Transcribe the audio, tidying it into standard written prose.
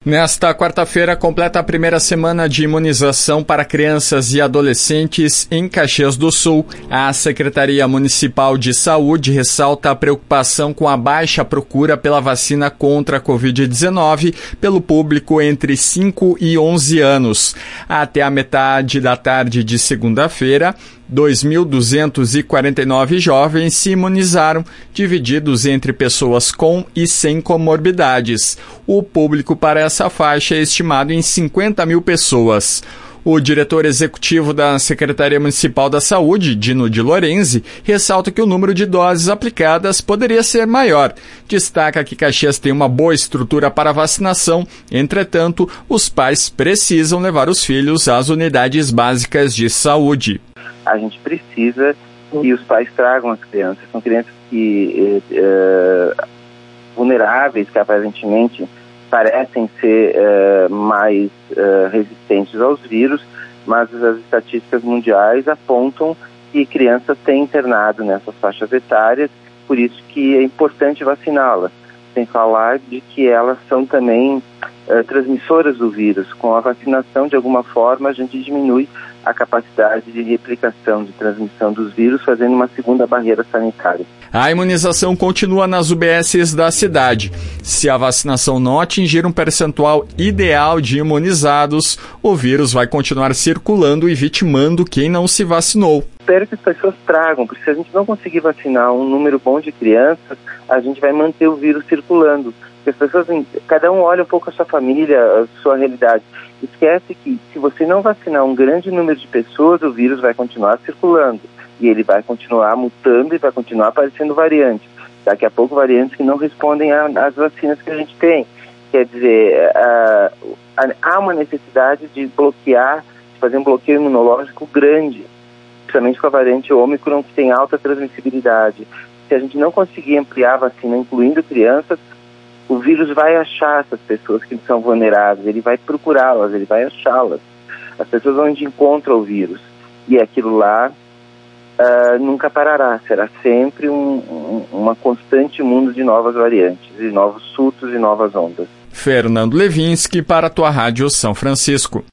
Nesta quarta-feira, completa a primeira semana de imunização para crianças e adolescentes em Caxias do Sul. A Secretaria Municipal de Saúde ressalta a preocupação com a baixa procura pela vacina contra a Covid-19 pelo público entre 5 e 11 anos. Até a metade da tarde de segunda-feira, 2.249 jovens se imunizaram, divididos entre pessoas com e sem comorbidades. O público para essa faixa é estimado em 50 mil pessoas. O diretor executivo da Secretaria Municipal da Saúde, Dino de Lorenzi, ressalta que o número de doses aplicadas poderia ser maior. Destaca que Caxias tem uma boa estrutura para vacinação, entretanto, os pais precisam levar os filhos às unidades básicas de saúde. A gente precisa que os pais tragam as crianças. São crianças que vulneráveis, que aparentemente parecem ser mais resistentes aos vírus, mas as estatísticas mundiais apontam que crianças têm internado nessas faixas etárias, por isso que é importante vaciná-las. Sem falar de que elas são também transmissoras do vírus. Com a vacinação, de alguma forma, a gente diminui a capacidade de replicação, de transmissão dos vírus, fazendo uma segunda barreira sanitária. A imunização continua nas UBSs da cidade. Se a vacinação não atingir um percentual ideal de imunizados, o vírus vai continuar circulando e vitimando quem não se vacinou. Espero que as pessoas tragam, porque se a gente não conseguir vacinar um número bom de crianças, a gente vai manter o vírus circulando. Porque as pessoas, cada um olha um pouco a sua família, a sua realidade. Esquece que se você não vacinar um grande número de pessoas, o vírus vai continuar circulando. E ele vai continuar mutando e vai continuar aparecendo variantes. Daqui a pouco, variantes que não respondem às vacinas que a gente tem. Quer dizer, há uma necessidade de bloquear, de fazer um bloqueio imunológico grande, principalmente com a variante Ômicron, que tem alta transmissibilidade. Se a gente não conseguir ampliar a vacina, incluindo crianças, o vírus vai achar essas pessoas que são vulneráveis, ele vai procurá-las, ele vai achá-las. As pessoas onde encontram o vírus. E aquilo lá nunca parará, será sempre uma constante mundo de novas variantes, de novos surtos e novas ondas. Fernando Levinsky para a tua Rádio São Francisco.